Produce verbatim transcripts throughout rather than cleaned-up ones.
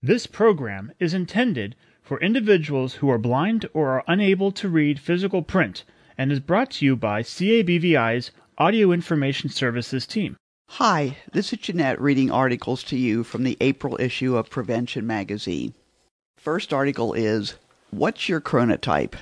This program is intended for individuals who are blind or are unable to read physical print and is brought to you by C A B V I's Audio Information Services team. Hi, this is Jeanette reading articles to you from the April issue of Prevention Magazine. First article is, What's Your Chronotype?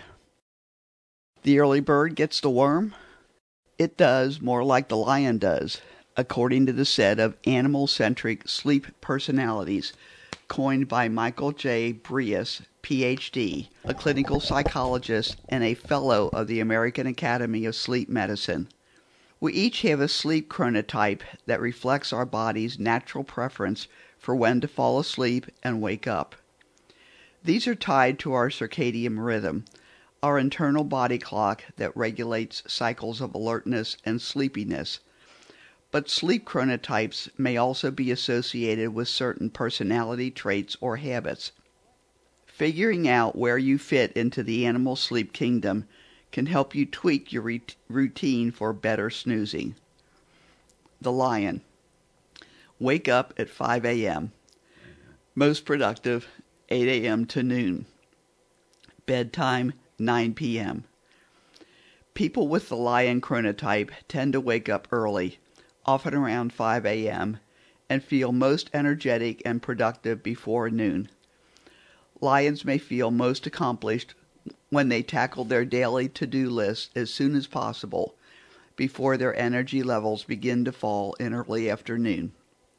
The early bird gets the worm? It does more like the lion does, according to the set of animal-centric sleep personalities coined by Michael J. Breus, P H D, a clinical psychologist and a fellow of the American Academy of Sleep Medicine. We each have a sleep chronotype that reflects our body's natural preference for when to fall asleep and wake up. These are tied to our circadian rhythm, our internal body clock that regulates cycles of alertness and sleepiness. But sleep chronotypes may also be associated with certain personality traits or habits. Figuring out where you fit into the animal sleep kingdom can help you tweak your routine for better snoozing. The lion. Wake up at five a.m. Most productive, eight a.m. to noon. Bedtime, nine p.m. People with the lion chronotype tend to wake up early, often around five a.m., and feel most energetic and productive before noon. Lions may feel most accomplished when they tackle their daily to-do list as soon as possible, before their energy levels begin to fall in early afternoon.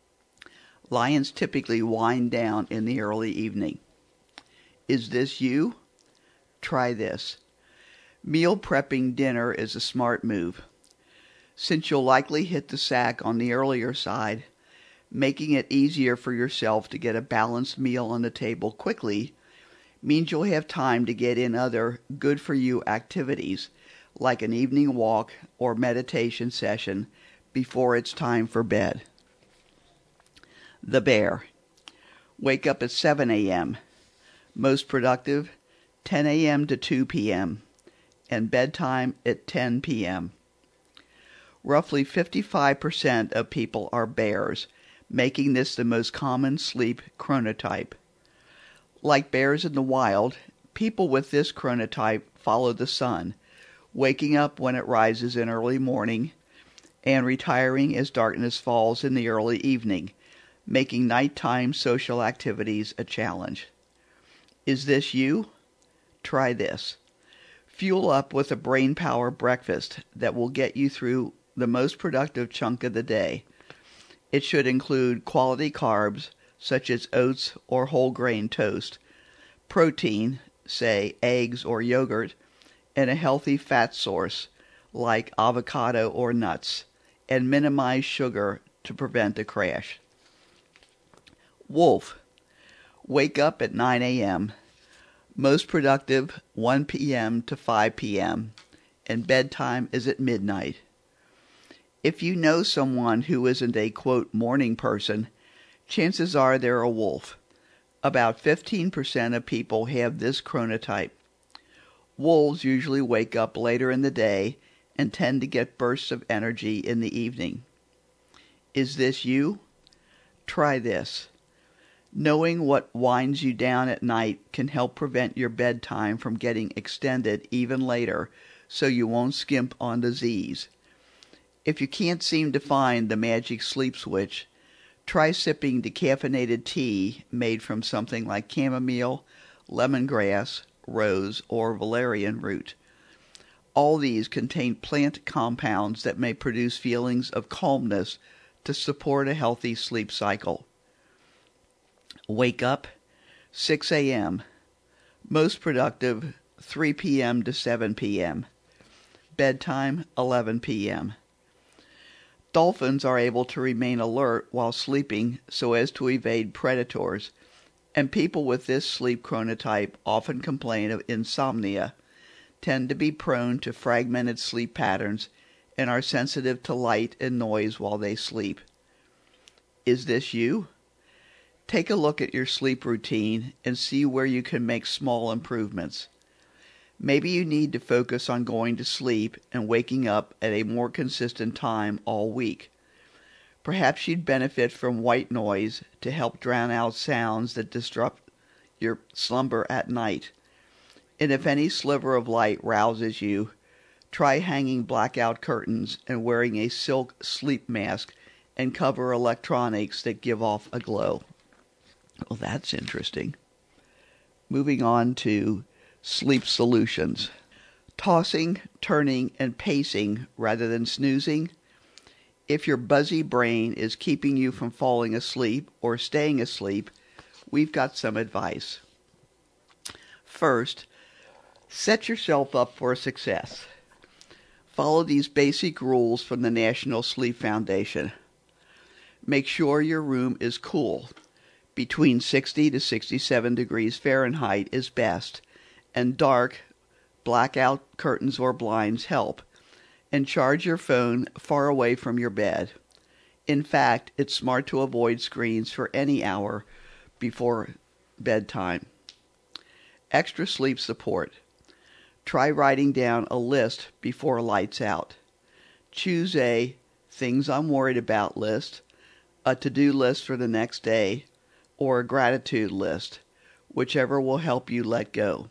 Lions typically wind down in the early evening. Is this you? Try this. Meal prepping dinner is a smart move. Since you'll likely hit the sack on the earlier side, making it easier for yourself to get a balanced meal on the table quickly means you'll have time to get in other good-for-you activities, like an evening walk or meditation session, before it's time for bed. The bear. Wake up at seven a.m. Most productive, ten a.m. to two p.m., and bedtime at ten p.m. Roughly fifty-five percent of people are bears, making this the most common sleep chronotype. Like bears in the wild, people with this chronotype follow the sun, waking up when it rises in early morning and retiring as darkness falls in the early evening, making nighttime social activities a challenge. Is this you? Try this. Fuel up with a brain power breakfast that will get you through the most productive chunk of the day. It should include quality carbs, such as oats or whole grain toast, protein, say eggs or yogurt, and a healthy fat source, like avocado or nuts, and minimize sugar to prevent a crash. Wolf. Wake up at nine a.m. Most productive, one p.m. to five p.m., and bedtime is at midnight. If you know someone who isn't a, quote, morning person, chances are they're a wolf. About fifteen percent of people have this chronotype. Wolves usually wake up later in the day and tend to get bursts of energy in the evening. Is this you? Try this. Knowing what winds you down at night can help prevent your bedtime from getting extended even later, so you won't skimp on disease. If you can't seem to find the magic sleep switch, try sipping decaffeinated tea made from something like chamomile, lemongrass, rose, or valerian root. All these contain plant compounds that may produce feelings of calmness to support a healthy sleep cycle. Wake up, six a.m. Most productive, three p.m. to seven p.m. Bedtime, eleven p.m. Dolphins are able to remain alert while sleeping so as to evade predators, and people with this sleep chronotype often complain of insomnia, tend to be prone to fragmented sleep patterns, and are sensitive to light and noise while they sleep. Is this you? Take a look at your sleep routine and see where you can make small improvements. Maybe you need to focus on going to sleep and waking up at a more consistent time all week. Perhaps you'd benefit from white noise to help drown out sounds that disrupt your slumber at night. And if any sliver of light rouses you, try hanging blackout curtains and wearing a silk sleep mask and cover electronics that give off a glow. Well, that's interesting. Moving on to sleep solutions. Tossing, turning, and pacing rather than snoozing. If your buzzy brain is keeping you from falling asleep or staying asleep, we've got some advice. First, set yourself up for success. Follow these basic rules from the National Sleep Foundation. Make sure your room is cool. Between sixty to sixty-seven degrees Fahrenheit is best, and dark, blackout curtains or blinds help. And charge your phone far away from your bed. In fact, it's smart to avoid screens for any hour before bedtime. Extra sleep support. Try writing down a list before lights out. Choose a things I'm worried about list, a to-do list for the next day, or a gratitude list, whichever will help you let go.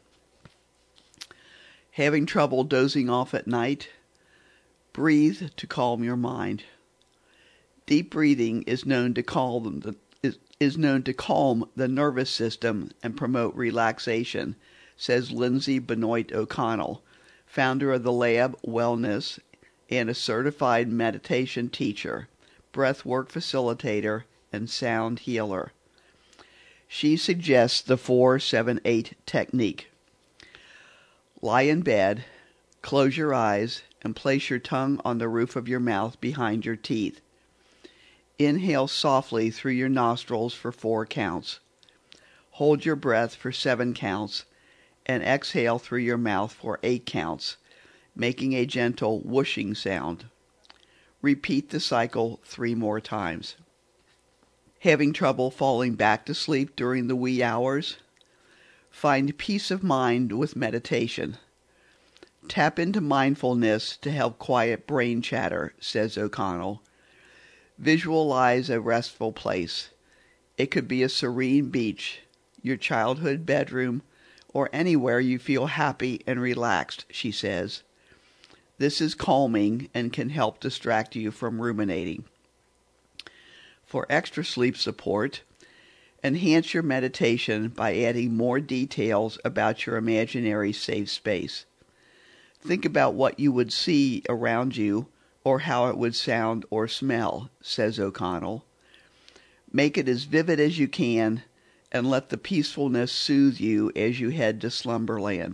Having trouble dozing off at night? Breathe to calm your mind. Deep breathing is known to calm the, is, is known to calm the nervous system and promote relaxation, says Lindsay Benoit O'Connell, founder of the Lab Wellness and a certified meditation teacher, breathwork facilitator, and sound healer. She suggests the four seven eight technique. Lie in bed, close your eyes, and place your tongue on the roof of your mouth behind your teeth. Inhale softly through your nostrils for four counts. Hold your breath for seven counts, and exhale through your mouth for eight counts, making a gentle whooshing sound. Repeat the cycle three more times. Having trouble falling back to sleep during the wee hours? Find peace of mind with meditation. Tap into mindfulness to help quiet brain chatter, says O'Connell. Visualize a restful place. It could be a serene beach, your childhood bedroom, or anywhere you feel happy and relaxed, she says. This is calming and can help distract you from ruminating. For extra sleep support, enhance your meditation by adding more details about your imaginary safe space. Think about what you would see around you or how it would sound or smell, says O'Connell. Make it as vivid as you can and let the peacefulness soothe you as you head to slumberland.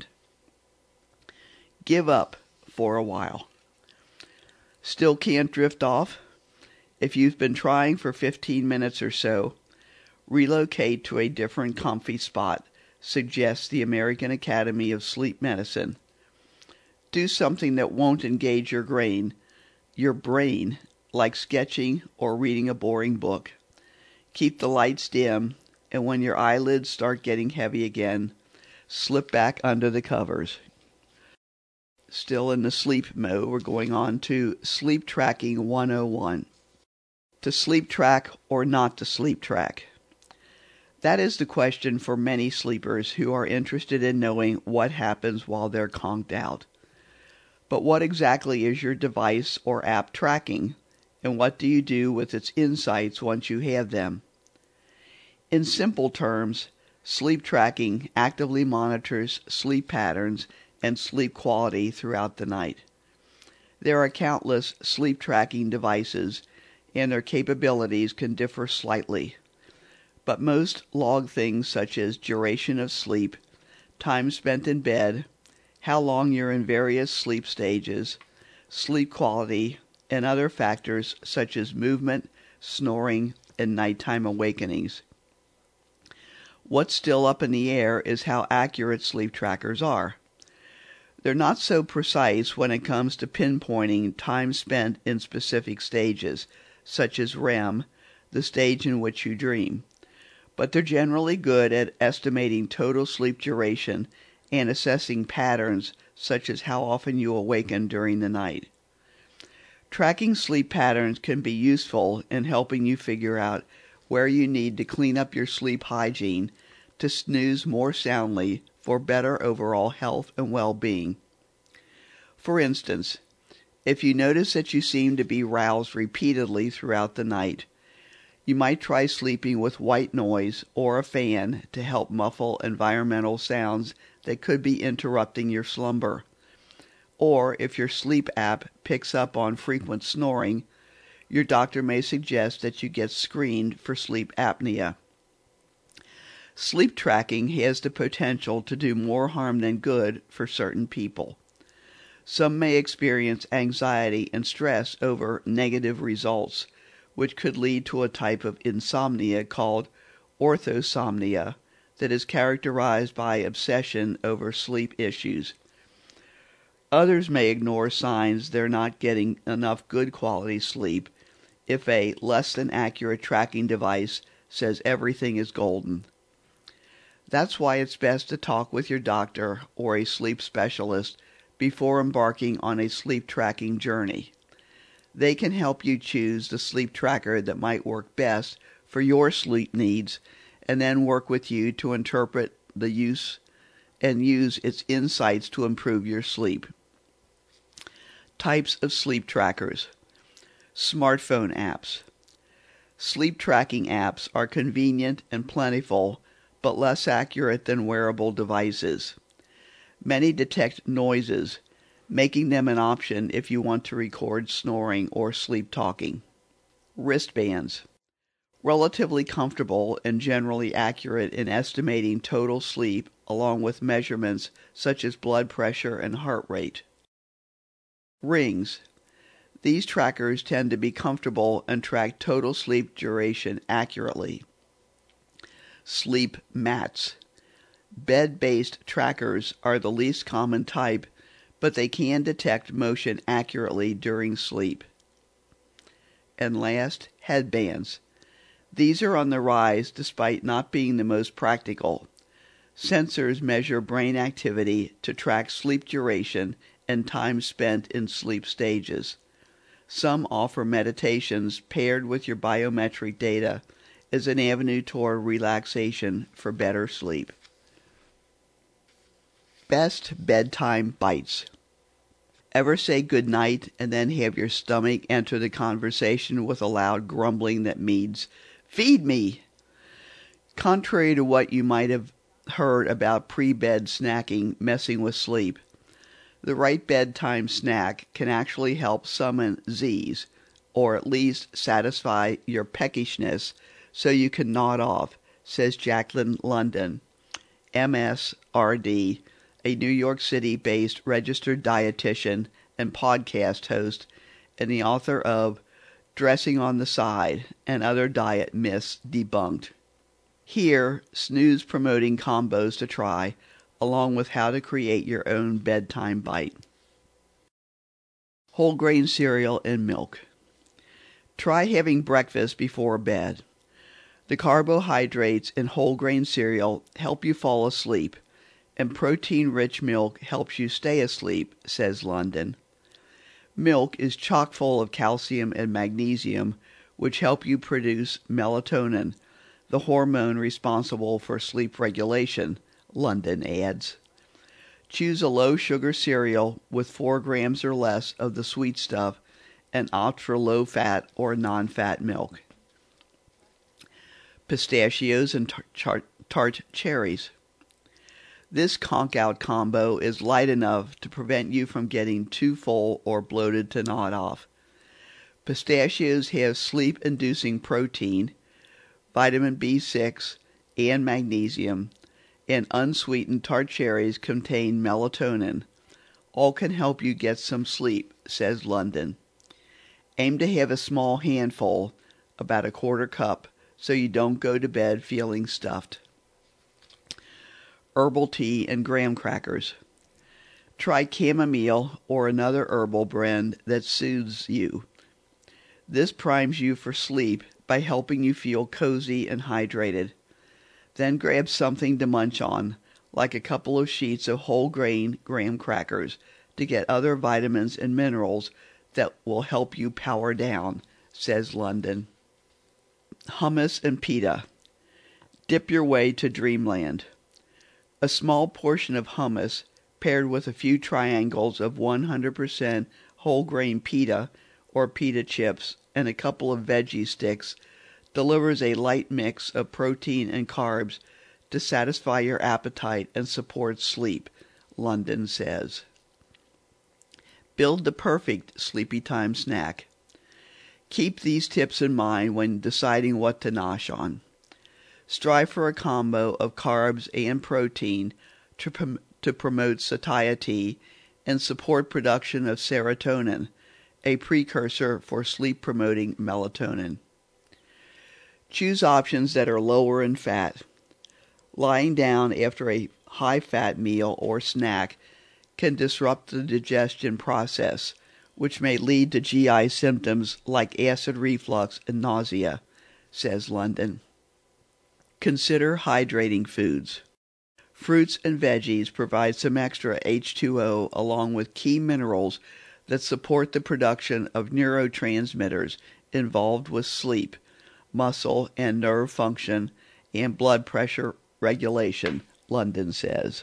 Give up for a while. Still can't drift off? If you've been trying for fifteen minutes or so, relocate to a different comfy spot, suggests the American Academy of Sleep Medicine. Do something that won't engage your brain, your brain, like sketching or reading a boring book. Keep the lights dim, and when your eyelids start getting heavy again, slip back under the covers. Still in the sleep mode, we're going on to Sleep Tracking one oh one. To sleep track or not to sleep track? That is the question for many sleepers who are interested in knowing what happens while they're conked out. But what exactly is your device or app tracking, and what do you do with its insights once you have them? In simple terms, sleep tracking actively monitors sleep patterns and sleep quality throughout the night. There are countless sleep tracking devices, and their capabilities can differ slightly. But most log things such as duration of sleep, time spent in bed, how long you're in various sleep stages, sleep quality, and other factors such as movement, snoring, and nighttime awakenings. What's still up in the air is how accurate sleep trackers are. They're not so precise when it comes to pinpointing time spent in specific stages, such as R E M, the stage in which you dream. But they're generally good at estimating total sleep duration and assessing patterns such as how often you awaken during the night. Tracking sleep patterns can be useful in helping you figure out where you need to clean up your sleep hygiene to snooze more soundly for better overall health and well-being. For instance, if you notice that you seem to be roused repeatedly throughout the night, you might try sleeping with white noise or a fan to help muffle environmental sounds that could be interrupting your slumber. Or if your sleep app picks up on frequent snoring, your doctor may suggest that you get screened for sleep apnea. Sleep tracking has the potential to do more harm than good for certain people. Some may experience anxiety and stress over negative results, which could lead to a type of insomnia called orthosomnia that is characterized by obsession over sleep issues. Others may ignore signs they're not getting enough good quality sleep if a less than accurate tracking device says everything is golden. That's why it's best to talk with your doctor or a sleep specialist before embarking on a sleep tracking journey. They can help you choose the sleep tracker that might work best for your sleep needs and then work with you to interpret the use and use its insights to improve your sleep. Types of sleep trackers. Smartphone apps. Sleep tracking apps are convenient and plentiful, but less accurate than wearable devices. Many detect noises, making them an option if you want to record snoring or sleep talking. Wristbands. Relatively comfortable and generally accurate in estimating total sleep along with measurements such as blood pressure and heart rate. Rings. These trackers tend to be comfortable and track total sleep duration accurately. Sleep mats. Bed-based trackers are the least common type, but they can detect motion accurately during sleep. And last, headbands. These are on the rise despite not being the most practical. Sensors measure brain activity to track sleep duration and time spent in sleep stages. Some offer meditations paired with your biometric data as an avenue toward relaxation for better sleep. Best bedtime bites. Ever say good night and then have your stomach enter the conversation with a loud grumbling that means, "Feed me"? Contrary to what you might have heard about pre-bed snacking messing with sleep, the right bedtime snack can actually help summon Z's, or at least satisfy your peckishness so you can nod off, says Jacqueline London, M S R D, a New York City-based registered dietitian and podcast host, and the author of Dressing on the Side and Other Diet Myths Debunked. Here, snooze-promoting combos to try, along with how to create your own bedtime bite. Whole grain cereal and milk. Try having breakfast before bed. The carbohydrates in whole grain cereal help you fall asleep, and protein-rich milk helps you stay asleep, says London. Milk is chock full of calcium and magnesium, which help you produce melatonin, the hormone responsible for sleep regulation, London adds. Choose a low-sugar cereal with four grams or less of the sweet stuff and opt for low-fat or non-fat milk. Pistachios and tart, tart cherries. This conk-out combo is light enough to prevent you from getting too full or bloated to nod off. Pistachios have sleep-inducing protein, vitamin B six, and magnesium, and unsweetened tart cherries contain melatonin. All can help you get some sleep, says London. Aim to have a small handful, about a quarter cup, so you don't go to bed feeling stuffed. Herbal tea and graham crackers. Try chamomile or another herbal blend that soothes you. This primes you for sleep by helping you feel cozy and hydrated. Then grab something to munch on, like a couple of sheets of whole grain graham crackers, to get other vitamins and minerals that will help you power down, says London. Hummus and pita. Dip your way to dreamland. A small portion of hummus paired with a few triangles of one hundred percent whole grain pita or pita chips and a couple of veggie sticks delivers a light mix of protein and carbs to satisfy your appetite and support sleep, London says. Build the perfect sleepy time snack. Keep these tips in mind when deciding what to nosh on. Strive for a combo of carbs and protein to, prom- to promote satiety and support production of serotonin, a precursor for sleep-promoting melatonin. Choose options that are lower in fat. Lying down after a high-fat meal or snack can disrupt the digestion process, which may lead to G I symptoms like acid reflux and nausea, says London. Consider hydrating foods. Fruits and veggies provide some extra H two O along with key minerals that support the production of neurotransmitters involved with sleep, muscle and nerve function, and blood pressure regulation, London says.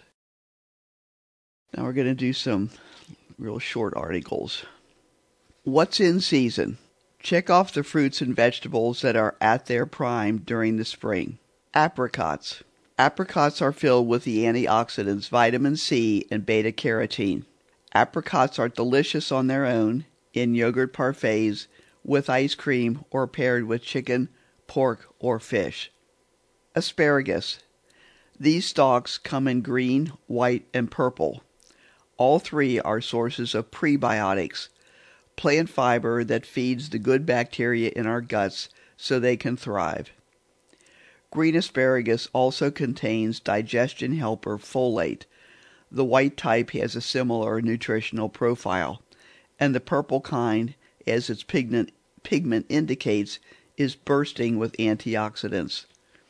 Now we're going to do some real short articles. What's in season? Check off the fruits and vegetables that are at their prime during the spring. Apricots. Apricots are filled with the antioxidants vitamin C and beta-carotene. Apricots are delicious on their own, in yogurt parfaits, with ice cream, or paired with chicken, pork, or fish. Asparagus. These stalks come in green, white, and purple. All three are sources of prebiotics, plant fiber that feeds the good bacteria in our guts so they can thrive. Green asparagus also contains digestion helper folate. The white type has a similar nutritional profile, and the purple kind, as its pigment, pigment indicates, is bursting with antioxidants.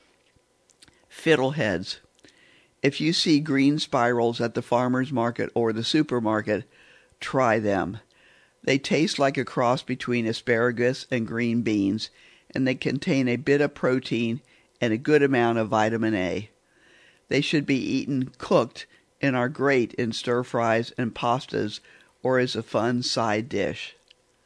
Fiddleheads. If you see green spirals at the farmer's market or the supermarket, try them. They taste like a cross between asparagus and green beans, and they contain a bit of protein and a good amount of vitamin A. They should be eaten cooked and are great in stir-fries and pastas or as a fun side dish.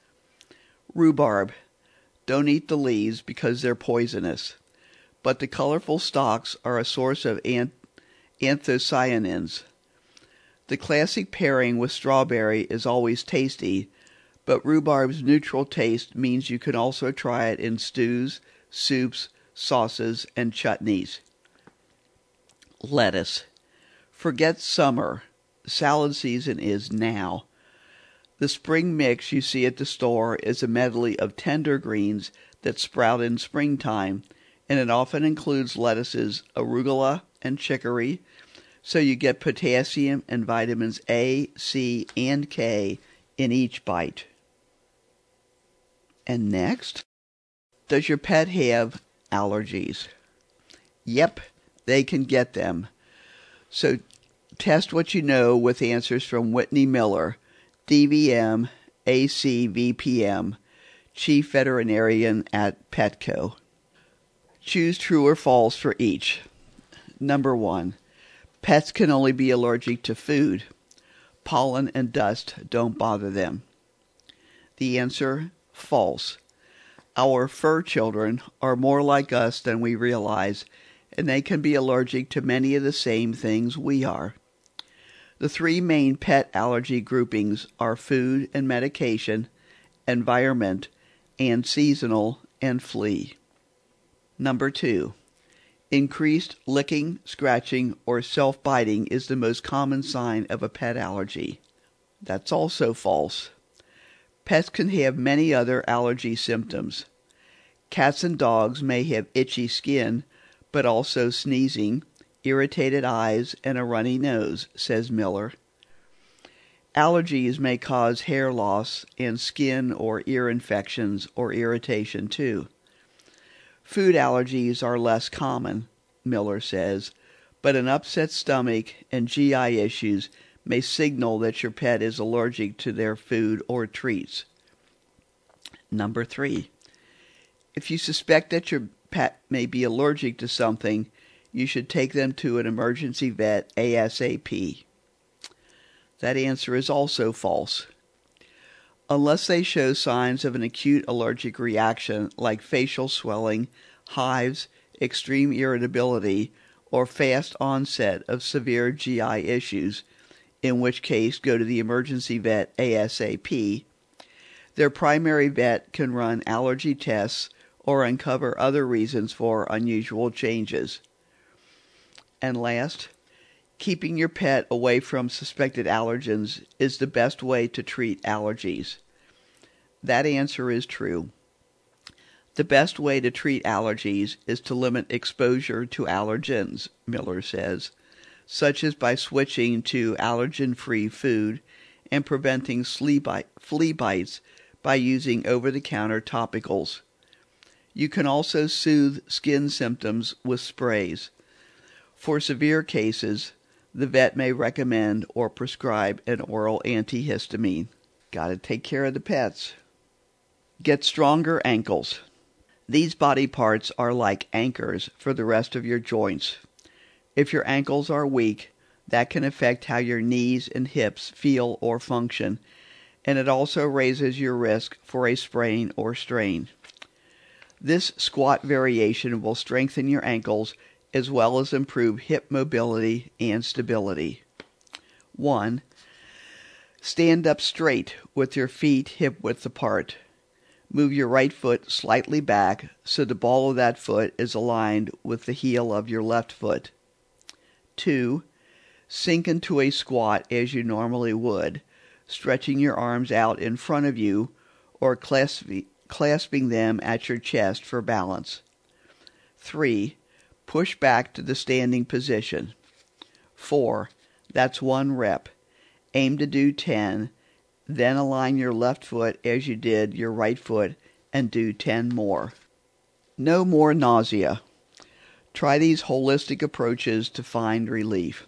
Rhubarb. Don't eat the leaves because they're poisonous, but the colorful stalks are a source of ant- anthocyanins. The classic pairing with strawberry is always tasty, but rhubarb's neutral taste means you can also try it in stews, soups, sauces, and chutneys. Lettuce. Forget summer. Salad season is now. The spring mix you see at the store is a medley of tender greens that sprout in springtime, and it often includes lettuces, arugula, and chicory, so you get potassium and vitamins A, C, and K in each bite. And next, does your pet have allergies? Yep, they can get them. So test what you know with answers from Whitney Miller, D V M, A C V P M, Chief Veterinarian at Petco. Choose true or false for each. Number one, pets can only be allergic to food. Pollen and dust don't bother them. The answer, false. Our fur children are more like us than we realize, and they can be allergic to many of the same things we are. The three main pet allergy groupings are food and medication, environment, and seasonal and flea. Number two, increased licking, scratching, or self-biting is the most common sign of a pet allergy. That's also false. Pets can have many other allergy symptoms. Cats and dogs may have itchy skin, but also sneezing, irritated eyes, and a runny nose, says Miller. Allergies may cause hair loss and skin or ear infections or irritation too. Food allergies are less common, Miller says, but an upset stomach and G I issues may signal that your pet is allergic to their food or treats. Number three, if you suspect that your pet may be allergic to something, you should take them to an emergency vet ASAP. That answer is also false. Unless they show signs of an acute allergic reaction like facial swelling, hives, extreme irritability, or fast onset of severe G I issues, in which case go to the emergency vet ASAP, their primary vet can run allergy tests or uncover other reasons for unusual changes. And last, keeping your pet away from suspected allergens is the best way to treat allergies. That answer is true. The best way to treat allergies is to limit exposure to allergens, Miller says, such as by switching to allergen-free food and preventing flea bites by using over-the-counter topicals. You can also soothe skin symptoms with sprays. For severe cases, the vet may recommend or prescribe an oral antihistamine. Got to take care of the pets. Get stronger ankles. These body parts are like anchors for the rest of your joints. If your ankles are weak, that can affect how your knees and hips feel or function, and it also raises your risk for a sprain or strain. This squat variation will strengthen your ankles as well as improve hip mobility and stability. one. Stand up straight with your feet hip width apart. Move your right foot slightly back so the ball of that foot is aligned with the heel of your left foot. two. Sink into a squat as you normally would, stretching your arms out in front of you or clasp- clasping them at your chest for balance. three. Push back to the standing position. four. That's one rep. Aim to do ten. Then align your left foot as you did your right foot and do ten more. No more nausea. Try these holistic approaches to find relief.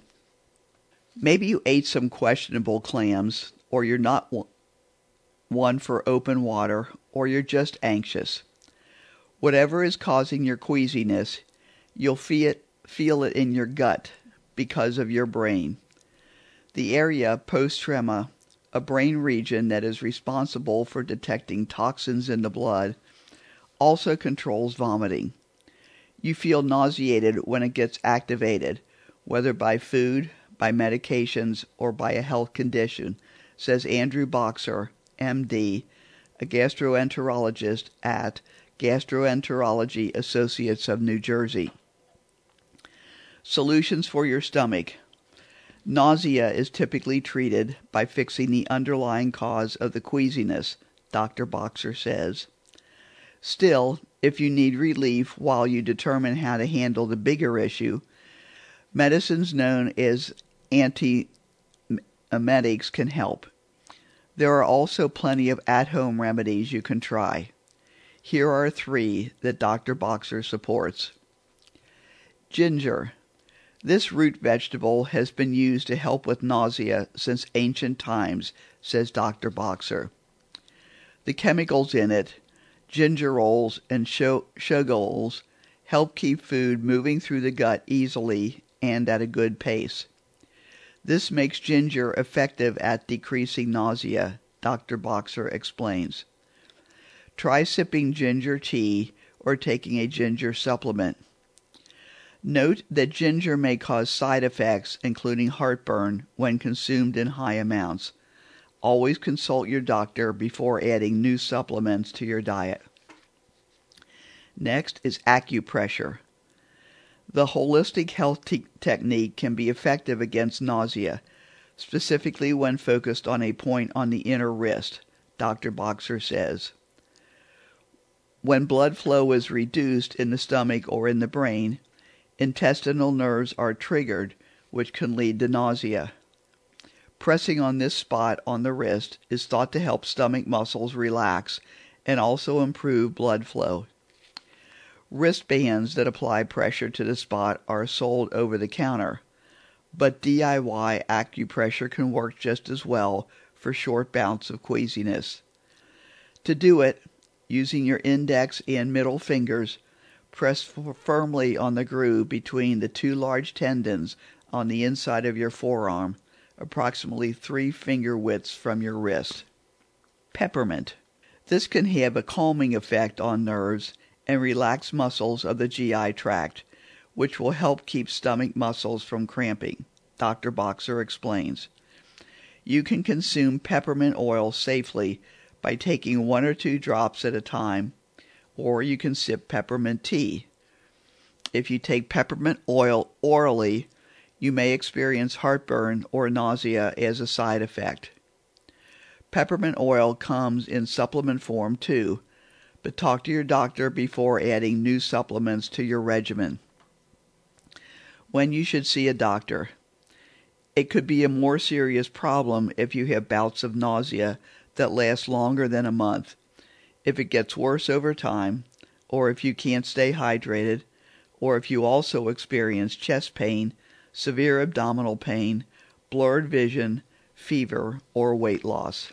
Maybe you ate some questionable clams, or you're not one for open water, or you're just anxious. Whatever is causing your queasiness, you'll feel it, feel it in your gut because of your brain. The area post-trema, a brain region that is responsible for detecting toxins in the blood, also controls vomiting. You feel nauseated when it gets activated, whether by food, by medications, or by a health condition, says Andrew Boxer, M D, a gastroenterologist at Gastroenterology Associates of New Jersey. Solutions for your stomach. Nausea is typically treated by fixing the underlying cause of the queasiness, Doctor Boxer says. Still, if you need relief while you determine how to handle the bigger issue, medicines known as antiemetics can help. There are also plenty of at-home remedies you can try. Here are three that Doctor Boxer supports. Ginger. This root vegetable has been used to help with nausea since ancient times, says Doctor Boxer. The chemicals in it, gingerols and shogaols, help keep food moving through the gut easily and at a good pace. This makes ginger effective at decreasing nausea, Doctor Boxer explains. Try sipping ginger tea or taking a ginger supplement. Note that ginger may cause side effects, including heartburn, when consumed in high amounts. Always consult your doctor before adding new supplements to your diet. Next is acupressure. The holistic health te- technique can be effective against nausea, specifically when focused on a point on the inner wrist, Doctor Boxer says. When blood flow is reduced in the stomach or in the brain, intestinal nerves are triggered, which can lead to nausea. Pressing on this spot on the wrist is thought to help stomach muscles relax and also improve blood flow. Wristbands that apply pressure to the spot are sold over the counter, but D I Y acupressure can work just as well for short bouts of queasiness. To do it, Using your index and middle fingers, press firmly on the groove between the two large tendons on the inside of your forearm, approximately three finger widths from your wrist. Peppermint. This can have a calming effect on nerves and relax muscles of the G I tract, which will help keep stomach muscles from cramping, Doctor Boxer explains. You can consume peppermint oil safely by taking one or two drops at a time, or you can sip peppermint tea. If you take peppermint oil orally, you may experience heartburn or nausea as a side effect. Peppermint oil comes in supplement form too, but talk to your doctor before adding new supplements to your regimen. When you should see a doctor. It could be a more serious problem if you have bouts of nausea that last longer than a month, if it gets worse over time, or if you can't stay hydrated, or if you also experience chest pain, severe abdominal pain, blurred vision, fever, or weight loss.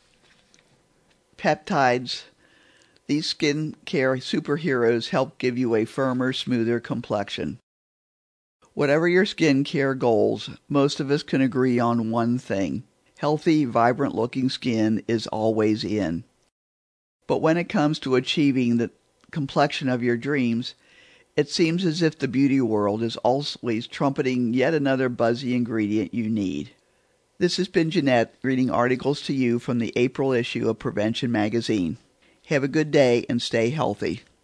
Peptides. These skincare superheroes help give you a firmer, smoother complexion. Whatever your skincare goals, most of us can agree on one thing. Healthy, vibrant-looking skin is always in. But when it comes to achieving the complexion of your dreams, it seems as if the beauty world is always trumpeting yet another buzzy ingredient you need. This has been Jeanette reading articles to you from the April issue of Prevention Magazine. Have a good day and stay healthy.